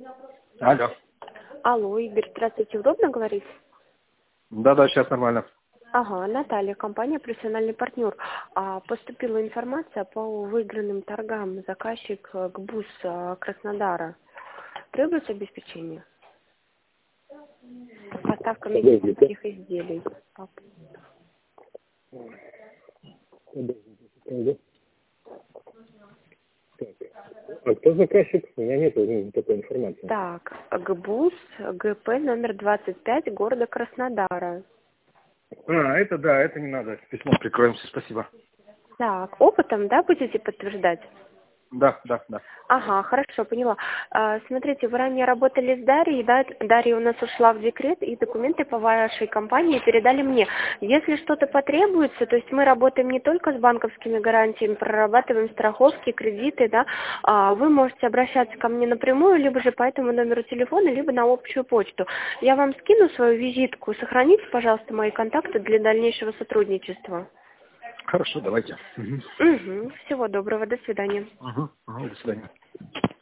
Алло. Алло, Игорь, здравствуйте, удобно говорить? Да, сейчас нормально. Ага, Наталья, компания «Профессиональный партнер». Поступила информация по выигранным торгам. Заказчик ГБУС Краснодара. Требуется обеспечение? Поставка медицинских изделий. А кто заказчик? У меня нет такой информации. Так, ГБУС, ГП номер 25 города Краснодара. Это да, это не надо. Письмо прикроемся, спасибо. Так, опытом, да, будете подтверждать? Да. Ага, хорошо, поняла. Смотрите, вы ранее работали с Дарьей, да? Дарья у нас ушла в декрет, и документы по вашей компании передали мне. Если что-то потребуется, то есть мы работаем не только с банковскими гарантиями, прорабатываем страховки, кредиты, да, вы можете обращаться ко мне напрямую, либо же по этому номеру телефона, либо на общую почту. Я вам скину свою визитку, сохраните, пожалуйста, мои контакты для дальнейшего сотрудничества. Хорошо, давайте. Угу. Всего доброго, до свидания. До свидания.